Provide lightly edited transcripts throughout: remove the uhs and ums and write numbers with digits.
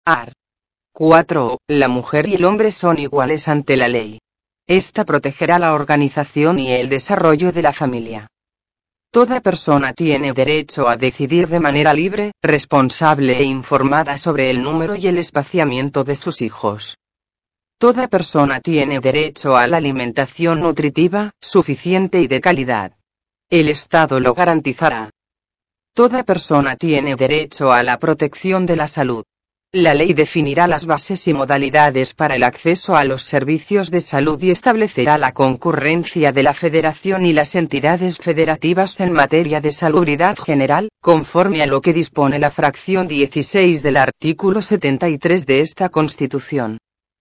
Art. 4. La mujer y el hombre son iguales ante la ley. Esta protegerá la organización y el desarrollo de la familia. Toda persona tiene derecho a decidir de manera libre, responsable e informada sobre el número y el espaciamiento de sus hijos. Toda persona tiene derecho a la alimentación nutritiva, suficiente y de calidad. El Estado lo garantizará. Toda persona tiene derecho a la protección de la salud. La ley definirá las bases y modalidades para el acceso a los servicios de salud y establecerá la concurrencia de la Federación y las entidades federativas en materia de salubridad general, conforme a lo que dispone la fracción 16 del artículo 73 de esta Constitución.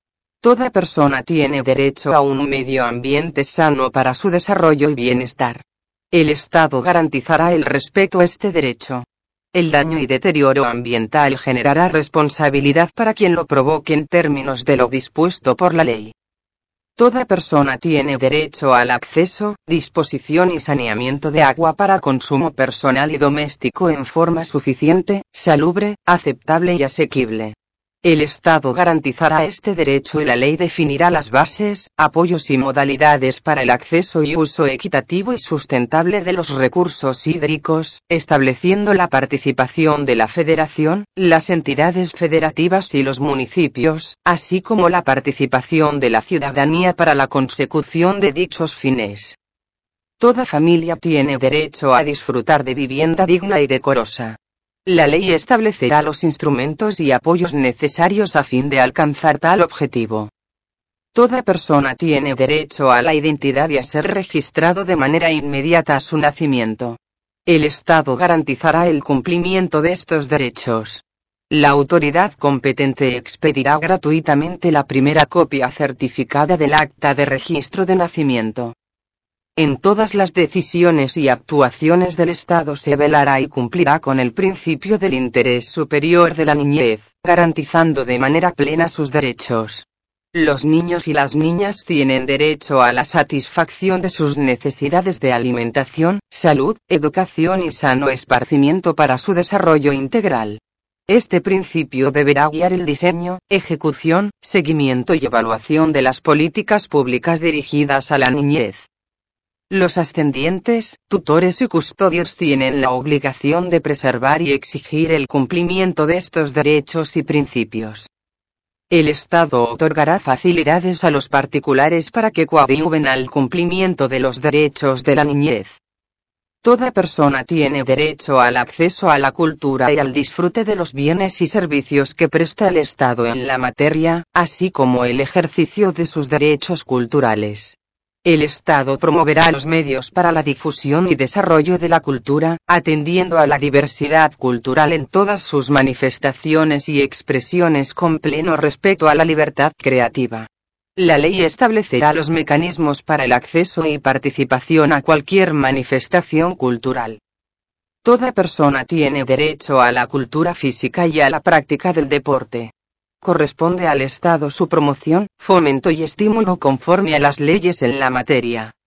Toda persona tiene derecho a un medio ambiente sano para su desarrollo y bienestar. El Estado garantizará el respeto a este derecho. El daño y deterioro ambiental generará responsabilidad para quien lo provoque en términos de lo dispuesto por la ley. Toda persona tiene derecho al acceso, disposición y saneamiento de agua para consumo personal y doméstico en forma suficiente, salubre, aceptable y asequible. El Estado garantizará este derecho y la ley definirá las bases, apoyos y modalidades para el acceso y uso equitativo y sustentable de los recursos hídricos, estableciendo la participación de la Federación, las entidades federativas y los municipios, así como la participación de la ciudadanía para la consecución de dichos fines. Toda familia tiene derecho a disfrutar de vivienda digna y decorosa. La ley establecerá los instrumentos y apoyos necesarios a fin de alcanzar tal objetivo. Toda persona tiene derecho a la identidad y a ser registrado de manera inmediata a su nacimiento. El Estado garantizará el cumplimiento de estos derechos. La autoridad competente expedirá gratuitamente la primera copia certificada del acta de registro de nacimiento. En todas las decisiones y actuaciones del Estado se velará y cumplirá con el principio del interés superior de la niñez, garantizando de manera plena sus derechos. Los niños y las niñas tienen derecho a la satisfacción de sus necesidades de alimentación, salud, educación y sano esparcimiento para su desarrollo integral. Este principio deberá guiar el diseño, ejecución, seguimiento y evaluación de las políticas públicas dirigidas a la niñez. Los ascendientes, tutores y custodios tienen la obligación de preservar y exigir el cumplimiento de estos derechos y principios. El Estado otorgará facilidades a los particulares para que coadyuven al cumplimiento de los derechos de la niñez. Toda persona tiene derecho al acceso a la cultura y al disfrute de los bienes y servicios que presta el Estado en la materia, así como el ejercicio de sus derechos culturales. El Estado promoverá los medios para la difusión y desarrollo de la cultura, atendiendo a la diversidad cultural en todas sus manifestaciones y expresiones con pleno respeto a la libertad creativa. La ley establecerá los mecanismos para el acceso y participación a cualquier manifestación cultural. Toda persona tiene derecho a la cultura física y a la práctica del deporte. Corresponde al Estado su promoción, fomento y estímulo conforme a las leyes en la materia.